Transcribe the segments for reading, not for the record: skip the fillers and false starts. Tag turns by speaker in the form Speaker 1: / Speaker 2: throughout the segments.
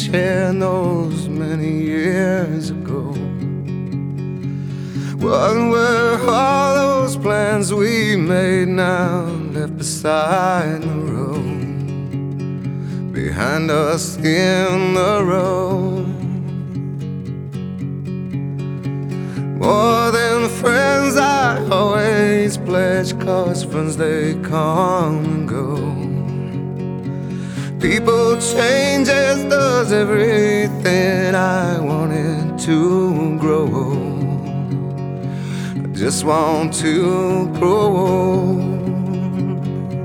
Speaker 1: shared those many years ago? What were all those plans we made now left beside the road, behind us in the road? More than friends I always pledge, 'cause friends they come and go. People change, as does everything. I wanted to grow old, I just want to grow old.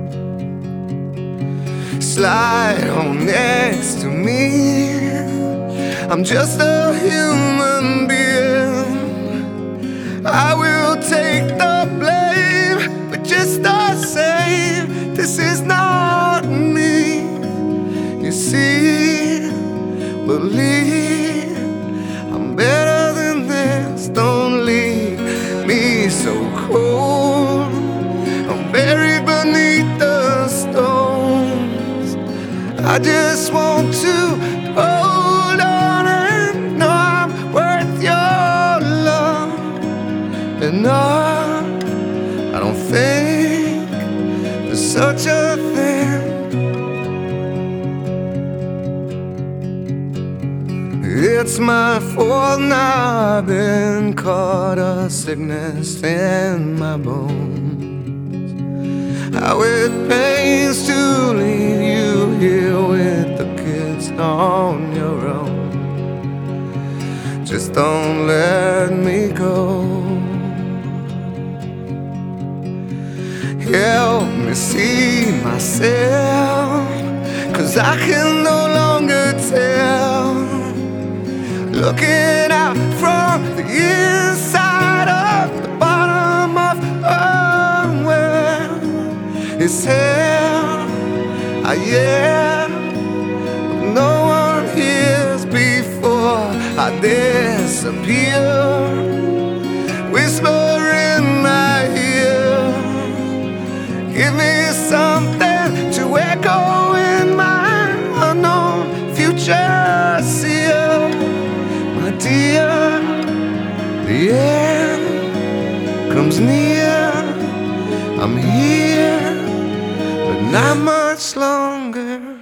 Speaker 1: Slide on next to me, I'm just a human being. I will take the blame, but just the same, this is not me. You see, believe I'm better than this. Don't leave me so cold, I'm buried beneath the stones. I just want to hold on and know I'm worth your love. And no, I don't think there's such a thing. It's my fault now, I've been caught a sickness in my bones. How it pains to leave you here with the kids on your own. Just don't let me go. Help me see myself, 'cause I can no longer tell. Looking out from the inside of the bottom of a well is hell. Yeah, no one hears before I disappear. Whisper in my ear, give me something to echo in my unknown future. See you, my dear, the end comes near. I'm here, but not much longer.